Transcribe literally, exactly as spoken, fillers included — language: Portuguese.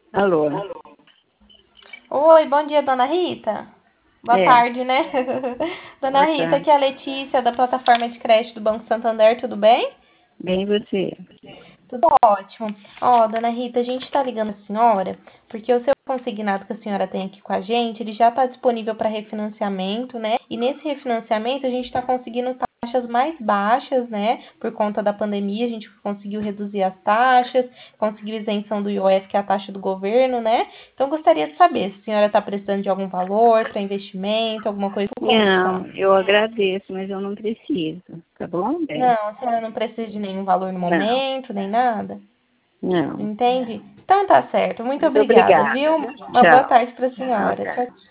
Alô? Oi, bom dia, dona Rita. Boa É, tarde, né? Dona boa Rita, tarde. aqui é a Letícia, da plataforma de crédito do Banco Santander, tudo bem? Bem você? Tudo ótimo. Ó, dona Rita, a gente tá ligando a senhora porque o seu consignado que a senhora tem aqui com a gente, ele já está disponível para refinanciamento, né? E nesse refinanciamento a gente está conseguindo taxas mais baixas, né? Por conta da pandemia, a gente conseguiu reduzir as taxas, conseguiu isenção do I O F, que é a taxa do governo, né? Então gostaria de saber se a senhora está precisando de algum valor para investimento, alguma coisa por Não, condição. eu agradeço, mas eu não preciso. Tá bom, Não, bem? a senhora não precisa de nenhum valor no Não, momento, nem nada. não. Entende? Então tá certo. Muito Muito obrigada, obrigada. viu? Uma boa Tchau. tarde para a Boa senhora. tarde. Tchau, tchau.